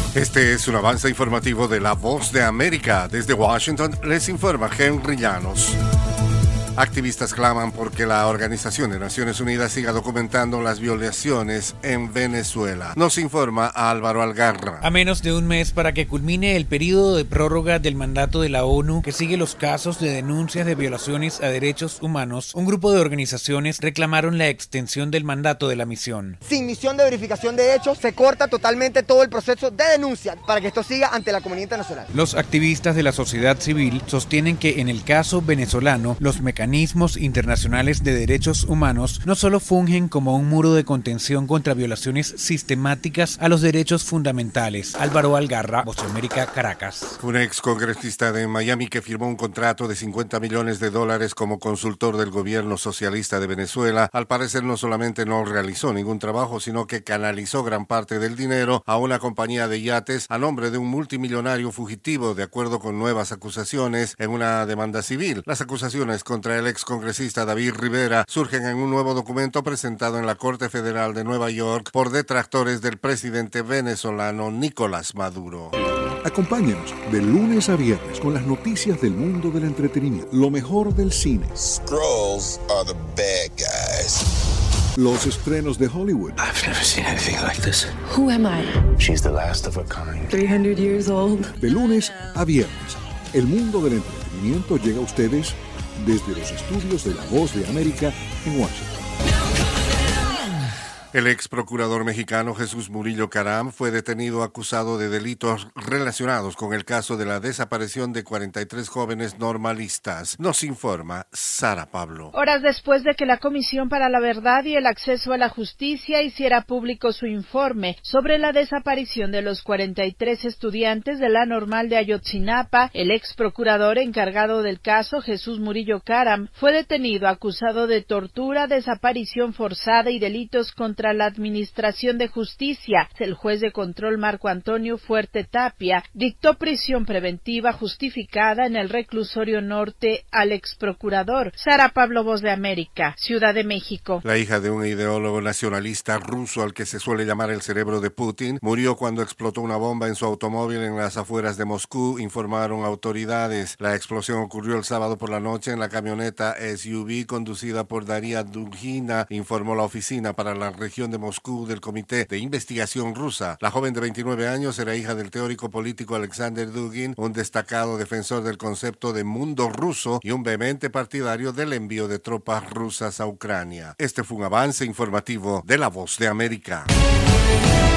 Este es un avance informativo de La Voz de América. Desde Washington les informa Henry Llanos. Activistas claman porque la Organización de Naciones Unidas siga documentando las violaciones en Venezuela. Nos informa Álvaro Algarra. A menos de un mes para que culmine el periodo de prórroga del mandato de la ONU que sigue los casos de denuncias de violaciones a derechos humanos, un grupo de organizaciones reclamaron la extensión del mandato de la misión. Sin misión de verificación de hechos, se corta totalmente todo el proceso de denuncia para que esto siga ante la comunidad internacional. Los activistas de la sociedad civil sostienen que en el caso venezolano, los mecanismos internacionales de derechos humanos no solo fungen como un muro de contención contra violaciones sistemáticas a los derechos fundamentales. Álvaro Algarra, Voz de América, Caracas. Un ex congresista de Miami que firmó un contrato de $50 millones como consultor del gobierno socialista de Venezuela, al parecer no solamente no realizó ningún trabajo, sino que canalizó gran parte del dinero a una compañía de yates a nombre de un multimillonario fugitivo, de acuerdo con nuevas acusaciones en una demanda civil. Las acusaciones contra el ex congresista David Rivera surgen en un nuevo documento presentado en la Corte Federal de Nueva York por detractores del presidente venezolano Nicolás Maduro. Acompáñenos de lunes a viernes con las noticias del mundo del entretenimiento, lo mejor del cine. Skrulls are the bad guys. Los estrenos de Hollywood. I've never seen anything like this. Who am I? She's the last of a kind. 300 years old. De lunes a viernes, el mundo del entretenimiento llega a ustedes desde los estudios de La Voz de América en Washington. El ex procurador mexicano Jesús Murillo Caram fue detenido acusado de delitos relacionados con el caso de la desaparición de 43 jóvenes normalistas. Nos informa Sara Pablo. Horas después de que la Comisión para la Verdad y el Acceso a la Justicia hiciera público su informe sobre la desaparición de los 43 estudiantes de la Normal de Ayotzinapa, el ex procurador encargado del caso, Jesús Murillo Caram, fue detenido acusado de tortura, desaparición forzada y delitos contra la Administración de Justicia. El juez de control Marco Antonio Fuerte Tapia dictó prisión preventiva justificada en el reclusorio norte al ex procurador. Sara Pablo, Voz de América, Ciudad de México. La hija de un ideólogo nacionalista ruso al que se suele llamar el cerebro de Putin murió cuando explotó una bomba en su automóvil en las afueras de Moscú, informaron autoridades. La explosión ocurrió el sábado por la noche en la camioneta SUV conducida por Daria Dugina, informó la oficina para la región de Moscú del Comité de Investigación Rusa. La joven de 29 años era hija del teórico político Alexander Dugin, un destacado defensor del concepto de mundo ruso y un vehemente partidario del envío de tropas rusas a Ucrania. Este fue un avance informativo de La Voz de América.